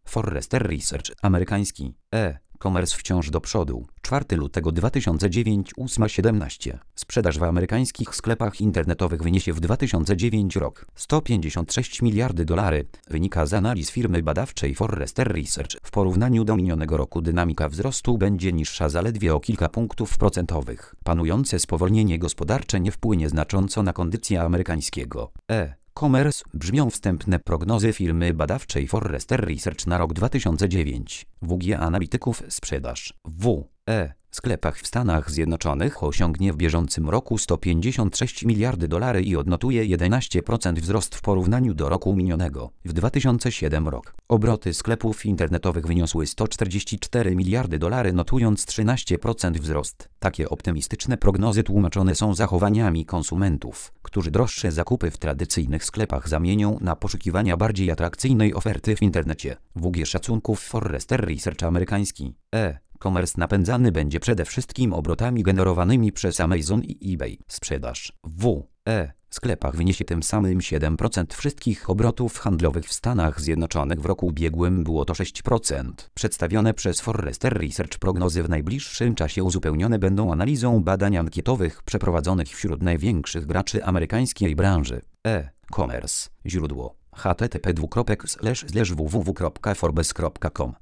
Forrester Research amerykański. E-commerce wciąż do przodu. 4 lutego 2009 8:17. Sprzedaż w amerykańskich sklepach internetowych wyniesie w 2009 rok $156 miliardy, wynika z analiz firmy badawczej Forrester Research. W porównaniu do minionego roku dynamika wzrostu będzie niższa zaledwie o kilka punktów procentowych. Panujące spowolnienie gospodarcze nie wpłynie znacząco na kondycję amerykańskiego e-commerce, brzmią wstępne prognozy firmy badawczej Forrester Research na rok 2009. WG Analityków sprzedaż w sklepach w Stanach Zjednoczonych osiągnie w bieżącym roku $156 miliardy i odnotuje 11% wzrost w porównaniu do roku minionego. W 2007 rok obroty sklepów internetowych wyniosły $144 miliardy, notując 13% wzrost. Takie optymistyczne prognozy tłumaczone są zachowaniami konsumentów, którzy droższe zakupy w tradycyjnych sklepach zamienią na poszukiwania bardziej atrakcyjnej oferty w internecie. WG szacunków Forrester Research amerykański. E-commerce napędzany będzie przede wszystkim obrotami generowanymi przez Amazon i eBay. Sprzedaż w sklepach wyniesie tym samym 7% wszystkich obrotów handlowych w Stanach Zjednoczonych. W roku ubiegłym było to 6%. Przedstawione przez Forrester Research prognozy w najbliższym czasie uzupełnione będą analizą badań ankietowych przeprowadzonych wśród największych graczy amerykańskiej branży e-commerce. Źródło http://www.forbes.com